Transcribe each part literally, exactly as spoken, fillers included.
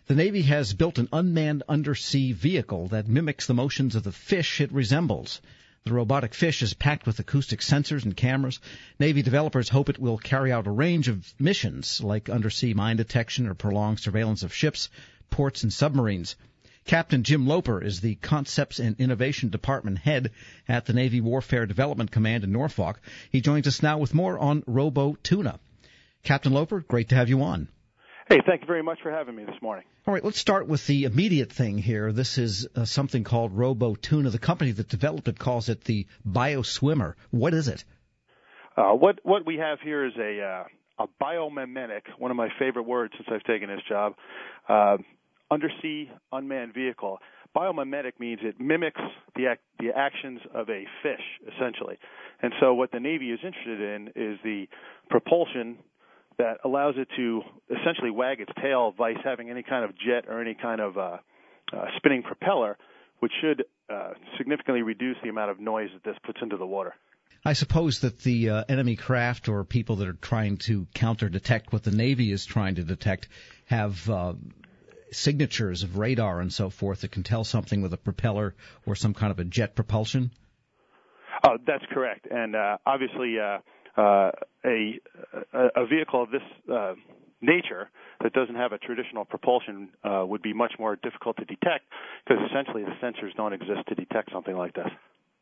The Navy has built an unmanned undersea vehicle that mimics the motions of the fish it resembles. The robotic fish is packed with acoustic sensors and cameras. Navy developers hope it will carry out a range of missions like undersea mine detection or prolonged surveillance of ships, ports, and submarines. Captain Jim Loper is the Concepts and Innovation Department head at the Navy Warfare Development Command in Norfolk. He joins us now with more on Robo-Tuna. Captain Loper, great to have you on. Hey, thank you very much for having me this morning. All right, let's start with the immediate thing here. This is uh, something called Robo-Tuna. The company that developed it calls it the BioSwimmer. What is it? Uh, what what we have here is a uh, a biomimetic, one of my favorite words since I've taken this job, uh, undersea unmanned vehicle. Biomimetic means it mimics the ac- the actions of a fish, essentially. And so what the Navy is interested in is the propulsion that allows it to essentially wag its tail vice having any kind of jet or any kind of uh, uh, spinning propeller, which should uh, significantly reduce the amount of noise that this puts into the water. I suppose that the uh, enemy craft or people that are trying to counter-detect what the Navy is trying to detect have uh, signatures of radar and so forth that can tell something with a propeller or some kind of a jet propulsion? Oh, that's correct. And uh, obviously uh, uh, a, a vehicle of this uh, nature that doesn't have a traditional propulsion uh, would be much more difficult to detect because essentially the sensors don't exist to detect something like this.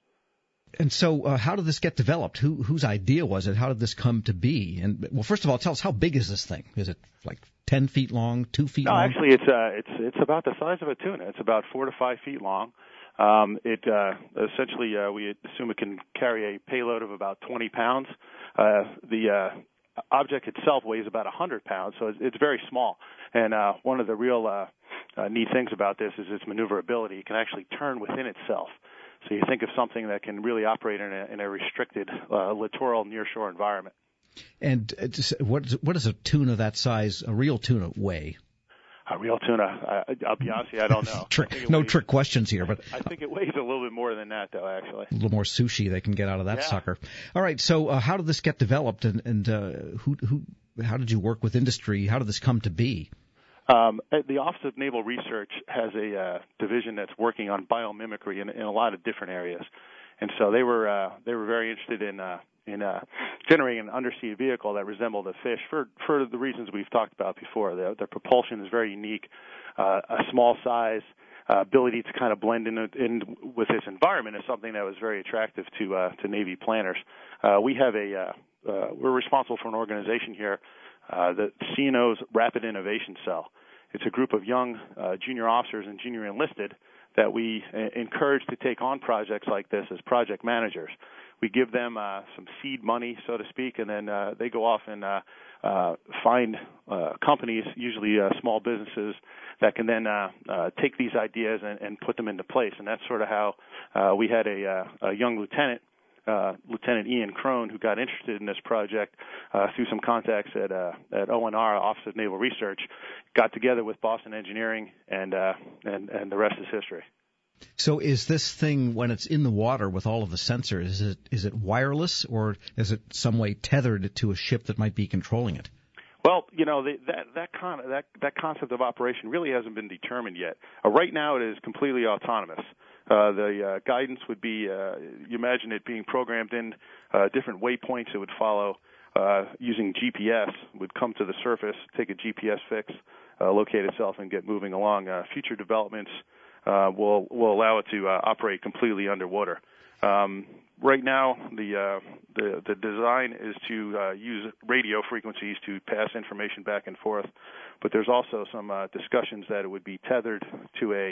And so uh, how did this get developed? Who, whose idea was it? How did this come to be? And well, first of all, tell us, how big is this thing? Is it like ten feet long, two feet no, long? No, actually, it's uh, it's it's about the size of a tuna. It's about four to five feet long. Um, it uh, essentially uh, we assume it can carry a payload of about twenty pounds. Uh, the uh, object itself weighs about one hundred pounds, so it's, it's very small. And uh, one of the real uh, uh, neat things about this is its maneuverability. It can actually turn within itself. So you think of something that can really operate in a, in a restricted uh, littoral nearshore environment. And uh, what, is, what does a tuna that size, a real tuna, weigh? A real tuna, I, I'll be honest with you, I don't know. trick, I no weighs, trick questions here, but I think it weighs a little bit more than that, though. Actually, a little more sushi they can get out of that yeah. sucker. All right, so uh, how did this get developed, and, and uh, who, who, how did you work with industry? How did this come to be? Um, the Office of Naval Research has a uh, division that's working on biomimicry in, in a lot of different areas, and so they were uh, they were very interested in uh, in uh, generating an undersea vehicle that resembled a fish for for the reasons we've talked about before. The, the propulsion is very unique, uh, a small size, uh, ability to kind of blend in, in with its environment is something that was very attractive to uh, to Navy planners. Uh, we have a uh, uh, we're responsible for an organization here. Uh, the C N O's Rapid Innovation Cell. It's a group of young uh, junior officers and junior enlisted that we uh, encourage to take on projects like this as project managers. We give them uh, some seed money, so to speak, and then uh, they go off and uh, uh, find uh, companies, usually uh, small businesses, that can then uh, uh, take these ideas and, and put them into place. And that's sort of how uh, we had a, uh, a young lieutenant, Uh, Lieutenant Ian Crone, who got interested in this project uh, through some contacts at uh, at O N R, Office of Naval Research, got together with Boston Engineering, and uh, and and the rest is history. So, is this thing, when it's in the water with all of the sensors, is it is it wireless, or is it some way tethered to a ship that might be controlling it? Well, you know, the, that that con- that that concept of operation really hasn't been determined yet. Uh, right now, it is completely autonomous. Uh, the uh, guidance would be, uh, you imagine it being programmed in uh, different waypoints it would follow uh, using G P S, would come to the surface, take a G P S fix, uh, locate itself, and get moving along. Uh, future developments uh, will will allow it to uh, operate completely underwater. Um, right now, the, uh, the the design is to uh, use radio frequencies to pass information back and forth, but there's also some uh, discussions that it would be tethered to a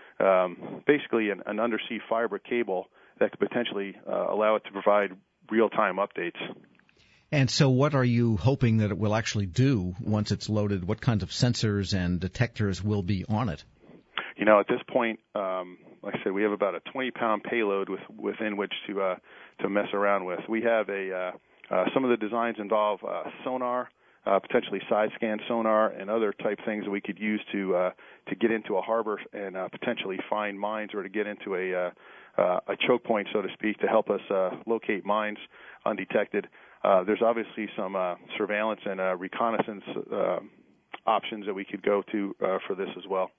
Um, basically an, an undersea fiber cable that could potentially uh, allow it to provide real-time updates. And so what are you hoping that it will actually do once it's loaded? What kinds of sensors and detectors will be on it? You know, at this point, um, like I said, we have about a twenty-pound payload with, within which to uh, to mess around with. We have a uh, uh, some of the designs involve uh, sonar, Uh, potentially side scan sonar and other type things that we could use to uh, to get into a harbor and uh, potentially find mines, or to get into a uh, uh, a choke point, so to speak, to help us uh, locate mines undetected. Uh, there's obviously some uh, surveillance and uh, reconnaissance uh, options that we could go to uh, for this as well.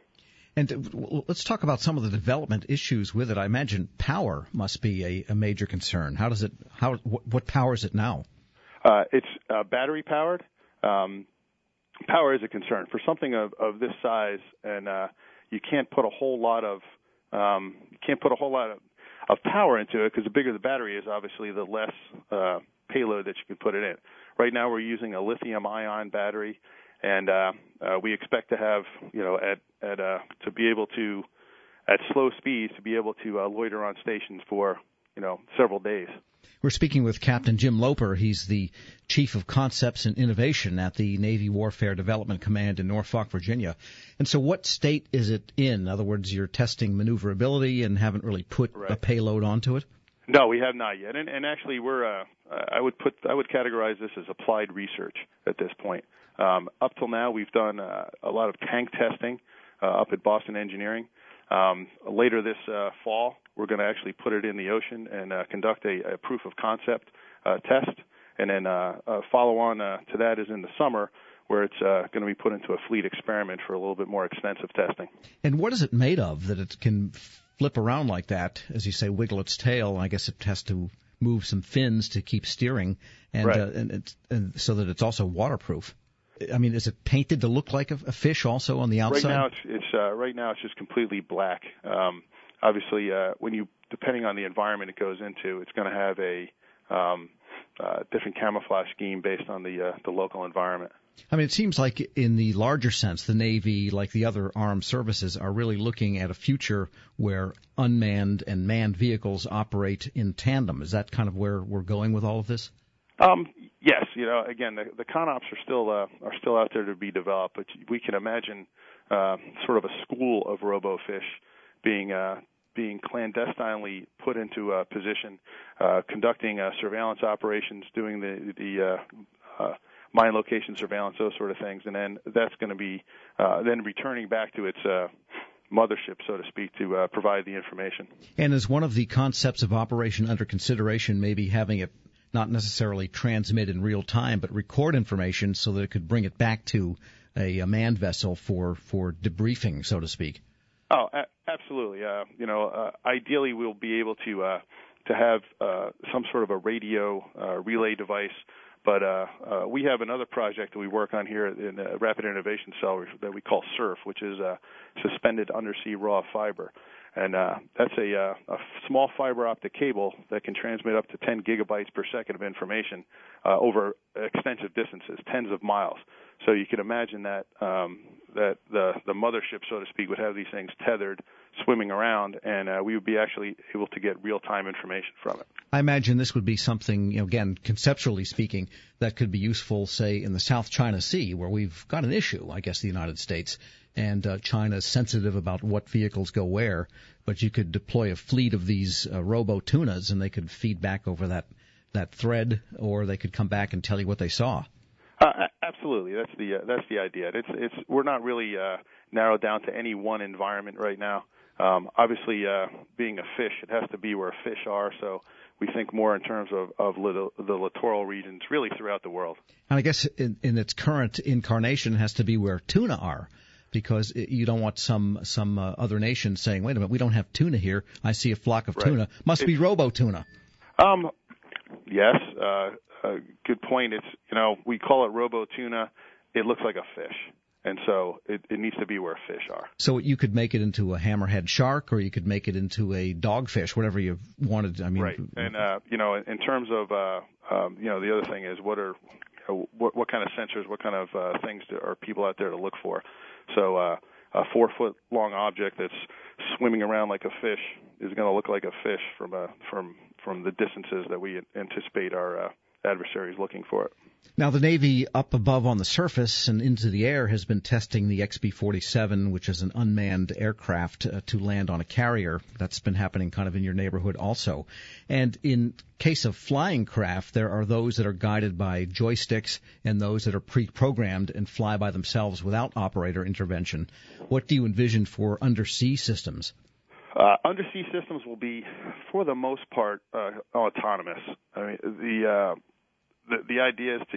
And uh, let's talk about some of the development issues with it. I imagine power must be a, a major concern. How does it? How what, what powers it now? Uh, it's uh, battery powered. Um, power is a concern for something of, of this size, and uh, you can't put a whole lot of um, you can't put a whole lot of, of power into it, because the bigger the battery is, obviously, the less uh, payload that you can put it in. Right now, we're using a lithium-ion battery, and uh, uh, we expect to have, you know, at at uh, to be able to, at slow speeds, to be able to uh, loiter on stations for, you know, several days. We're speaking with Captain Jim Loper. He's the Chief of Concepts and Innovation at the Navy Warfare Development Command in Norfolk, Virginia. And so what state is it in? In other words, you're testing maneuverability and haven't really put right. a payload onto it? No, we have not yet. And, and actually, we're uh, I would put I would categorize this as applied research at this point. Um, up till now, we've done uh, a lot of tank testing uh, up at Boston Engineering. Um, later this uh, fall, we're going to actually put it in the ocean and uh, conduct a, a proof of concept uh, test, and then uh, uh, follow on uh, to that is in the summer, where it's uh, going to be put into a fleet experiment for a little bit more extensive testing. And what is it made of that it can flip around like that, as you say, wiggle its tail? I guess it has to move some fins to keep steering, and, right. uh, and, it's, and so that it's also waterproof. I mean, is it painted to look like a, a fish also on the outside? Right now, it's, it's uh, right now it's just completely black. Um, obviously, uh, when you depending on the environment it goes into, it's going to have a um, uh, different camouflage scheme based on the uh, the local environment. I mean, it seems like in the larger sense, the Navy, like the other armed services, are really looking at a future where unmanned and manned vehicles operate in tandem. Is that kind of where we're going with all of this? Um, yes, you know, again, the, the ConOps are still uh, are still out there to be developed, but we can imagine uh, sort of a school of RoboFish being uh, being clandestinely put into a position, uh, conducting uh, surveillance operations, doing the the uh, uh, mine location surveillance, those sort of things, and then that's going to be uh, then returning back to its uh, mothership, so to speak, to uh, provide the information. And is one of the concepts of operation under consideration maybe having it not necessarily transmit in real time, but record information so that it could bring it back to a, a manned vessel for, for debriefing, so to speak? Oh, a- absolutely. Uh, you know, uh, ideally we'll be able to uh, to have uh, some sort of a radio uh, relay device, but uh, uh, we have another project that we work on here in the Rapid Innovation Cell that we call SURF, which is uh, Suspended Undersea Raw Fiber. And uh, that's a, uh, a small fiber optic cable that can transmit up to ten gigabytes per second of information uh, over extensive distances, tens of miles. So you can imagine that um, that the, the mothership, so to speak, would have these things tethered, swimming around, and uh, we would be actually able to get real-time information from it. I imagine this would be something, you know, again, conceptually speaking, that could be useful, say, in the South China Sea, where we've got an issue, I guess, the United States. And uh, China is sensitive about what vehicles go where, but you could deploy a fleet of these uh, robo-tunas, and they could feed back over that, that thread, or they could come back and tell you what they saw. Uh, absolutely, that's the uh, that's the idea. It's it's we're not really uh, narrowed down to any one environment right now. Um, obviously, uh, being a fish, it has to be where fish are. So we think more in terms of of little, the littoral regions, really throughout the world. And I guess in, in its current incarnation, it has to be where tuna are. Because you don't want some some uh, other nation saying, "Wait a minute, we don't have tuna here. I see a flock of right. tuna. Must it's, be robo-tuna." Um, yes, uh, uh, good point. It's you know we call it robo-tuna. It looks like a fish, and so it, it needs to be where fish are. So you could make it into a hammerhead shark, or you could make it into a dogfish, whatever you wanted. I mean, right. And uh, you know, in terms of uh, um, you know, the other thing is what are you know, what what kind of sensors, what kind of uh, things do, are people out there to look for? So uh, a four-foot-long object that's swimming around like a fish is going to look like a fish from a, from from the distances that we anticipate our uh, adversaries looking for it. Now, the Navy up above on the surface and into the air has been testing the X B forty-seven, which is an unmanned aircraft uh, to land on a carrier. That's been happening kind of in your neighborhood also. And in case of flying craft, there are those that are guided by joysticks and those that are pre-programmed and fly by themselves without operator intervention. What do you envision for undersea systems? Uh, undersea systems will be, for the most part, uh, autonomous. I mean, the uh, The, the idea is to uh,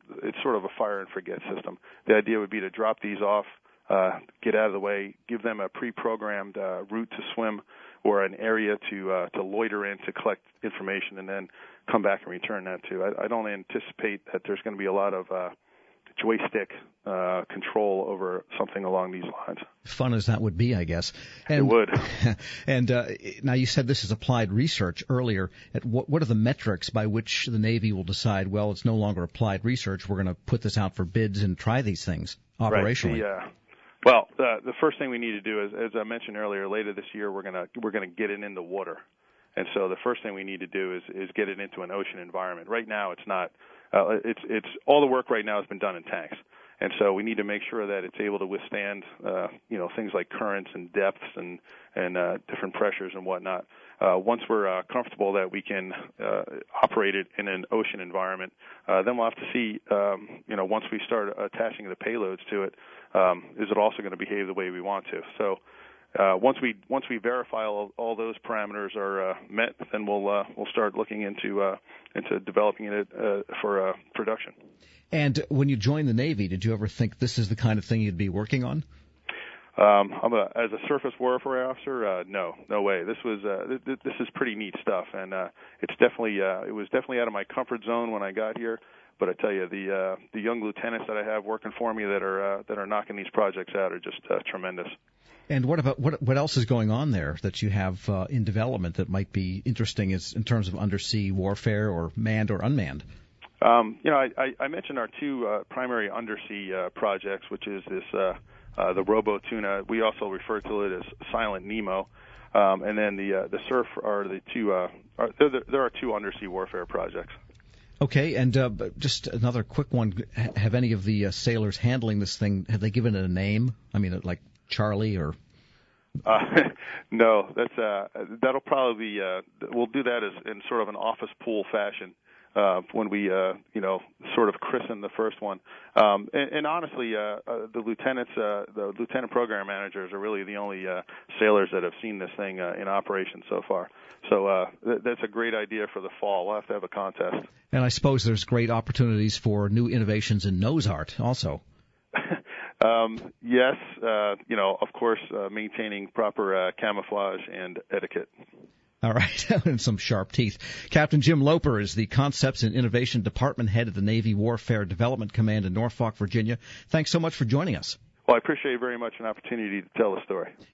it's sort of a fire and forget system. The idea would be to drop these off, uh, get out of the way, give them a pre-programmed uh, route to swim or an area to uh, to loiter in to collect information, and then come back and return that to. I, I don't anticipate that there's going to be a lot of uh, joystick uh, control over something along these lines. Fun as that would be, I guess. And, it would. And uh, now you said this is applied research earlier. At what, what are the metrics by which the Navy will decide, well, it's no longer applied research, we're going to put this out for bids and try these things operationally? Right. The, uh, well, uh, the first thing we need to do is, as I mentioned earlier, later this year we're going to we're going to get it in the water. And so the first thing we need to do is, is get it into an ocean environment. Right now, it's not. Uh, it's it's all the work right now has been done in tanks, and so we need to make sure that it's able to withstand, uh, you know, things like currents and depths and and uh, different pressures and whatnot. Uh, once we're uh, comfortable that we can uh, operate it in an ocean environment, uh, then we'll have to see, um, you know, once we start attaching the payloads to it, um, is it also going to behave the way we want to? So. Uh, once we once we verify all, all those parameters are uh, met, then we'll uh, we'll start looking into uh, into developing it uh, for uh, production. And when you joined the Navy, did you ever think this is the kind of thing you'd be working on? Um, I'm a, as a surface warfare officer, uh, no, no way. This was uh, th- this is pretty neat stuff, and uh, it's definitely uh, it was definitely out of my comfort zone when I got here. But I tell you, the uh, the young lieutenants that I have working for me that are uh, that are knocking these projects out are just uh, tremendous. And what about what what else is going on there that you have uh, in development that might be interesting as in terms of undersea warfare or manned or unmanned? Um, you know, I, I, I mentioned our two uh, primary undersea uh, projects, which is this uh, uh, the Robo Tuna. We also refer to it as Silent Nemo, um, and then the uh, the Surf are the two. Uh, are, there, there are two undersea warfare projects. Okay, and uh, just another quick one: have any of the uh, sailors handling this thing, have they given it a name? I mean, like Charlie or? Uh, no, that's uh, that'll probably be. Uh, we'll do that as in sort of an office pool fashion uh, when we, uh, you know, sort of christen the first one. Um, and, and honestly, uh, uh, the lieutenants, uh, the lieutenant program managers, are really the only uh, sailors that have seen this thing uh, in operation so far. So uh, th- that's a great idea for the fall. We'll have to have a contest. And I suppose there's great opportunities for new innovations in nose art also. Um, yes, uh, you know, of course, uh, maintaining proper uh, camouflage and etiquette. All right, and some sharp teeth. Captain Jim Loper is the Concepts and Innovation Department Head at the Navy Warfare Development Command in Norfolk, Virginia. Thanks so much for joining us. Well, I appreciate very much an opportunity to tell the story.